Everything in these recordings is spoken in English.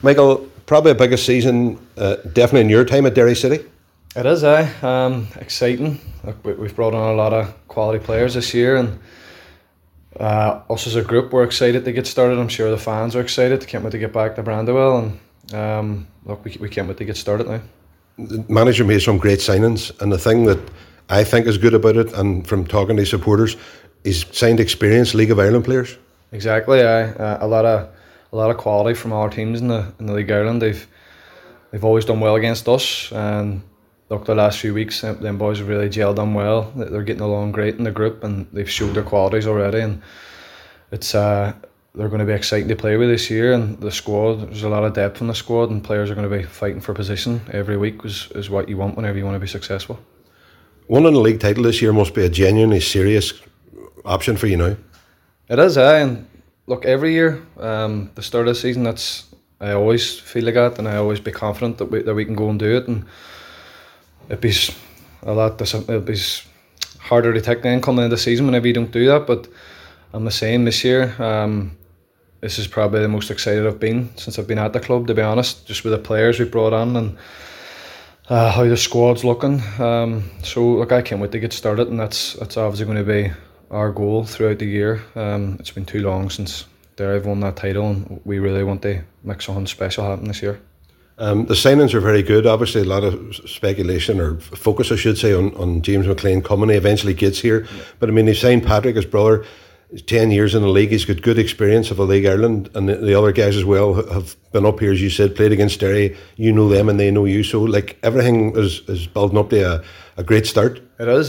Michael, probably the biggest season, definitely in your time at Derry City. It is, exciting. Look, we've brought on a lot of quality players this year, and us as a group, we're excited to get started. I'm sure the fans are excited. Can't wait to get back to Brandywell, and look, we can't wait to get started now. The manager made some great signings, and the thing that I think is good about it, and from talking to supporters, he's signed experienced League of Ireland players. Exactly, a lot of quality from our teams in the League of Ireland. They've always done well against us, and look, the last few weeks, them boys have really gelled on well. They're getting along great in the group, and they've showed their qualities already. And it's they're going to be exciting to play with this year. And the squad, there's a lot of depth in the squad, and players are going to be fighting for position every week. Is what you want whenever you want to be successful. Winning the league title this year must be a genuinely serious option for you now. It is, and look, every year, the start of the season, I always feel like that, and I always be confident that we can go and do it. And it'd be harder to take then coming into the season whenever you don't do that. But I'm the same this year. This is probably the most excited I've been since I've been at the club, to be honest, just with the players we brought on and how the squad's looking. So look, I can't wait to get started, and that's obviously going to be our goal throughout the year. It's been too long since Derry have won that title, and we really want to make something special happen this year. The signings are very good. Obviously, a lot of speculation, or focus, I should say, on James McLean coming. He eventually gets here. Yeah. But I mean, they've signed Patrick, his brother. He's 10 years in the league. He's got good experience of a League Ireland, and the other guys as well have been up here, as you said, played against Derry. You know them and they know you. So, like, everything is building up to a great start. It is,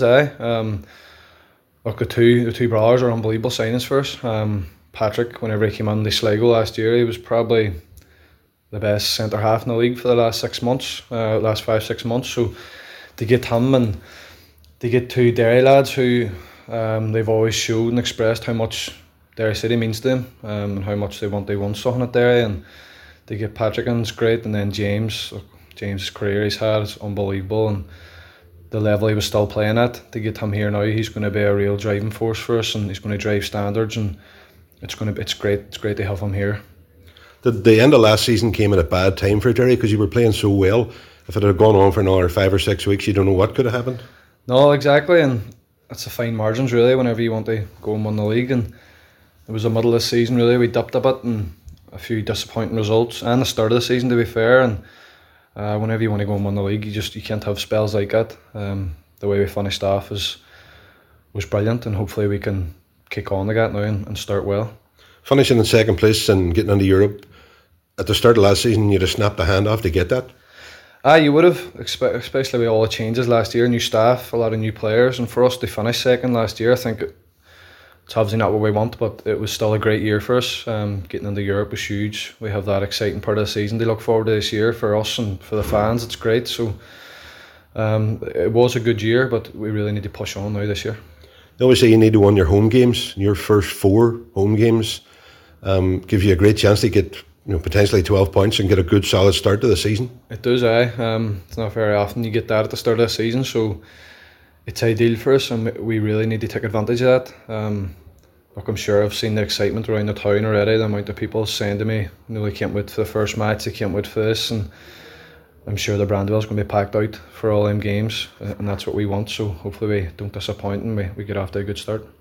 look, the two brothers are unbelievable signings for us. Patrick, whenever he came on the Sligo last year, he was probably the best centre half in the league for the last 6 months, last 5-6 months. So to get him and to get two Derry lads who they've always showed and expressed how much Derry City means to them, and how much they want something at Derry, and to get Patrick in's great, and then James's career he's had is unbelievable, and the level he was still playing at, to get him here now, he's going to be a real driving force for us, and he's going to drive standards, and it's great to have him here. The end of last season came at a bad time for Derry because you were playing so well. If it had gone on for another 5 or 6 weeks, you don't know what could have happened. No, exactly, and it's the fine margins really whenever you want to go and win the league. And it was the middle of the season really, we dipped a bit and a few disappointing results, and the start of the season, to be fair. And whenever you want to go and win the league, you can't have spells like that. The way we finished off was brilliant, and hopefully we can kick on like that now and start well. Finishing in second place and getting into Europe at the start of last season, you'd have snapped a hand off to get that. You would have, especially with all the changes last year, new staff, a lot of new players, and for us to finish second last year, I think it's obviously not what we want, but it was still a great year for us. Getting into Europe was huge. We have that exciting part of the season to look forward to this year for us and for the fans. It's great. So it was a good year, but we really need to push on now this year. They always say you need to win your home games. Your first 4 home games gives you a great chance to get potentially 12 points and get a good solid start to the season. It does, it's not very often you get that at the start of the season, so it's ideal for us, and we really need to take advantage of that. Look, I'm sure I've seen the excitement around the town already, the amount of people saying to me, they can't wait for the first match, they can't wait for this, and I'm sure the Brandywell's going to be packed out for all them games, and that's what we want, so hopefully we don't disappoint and we get off to a good start.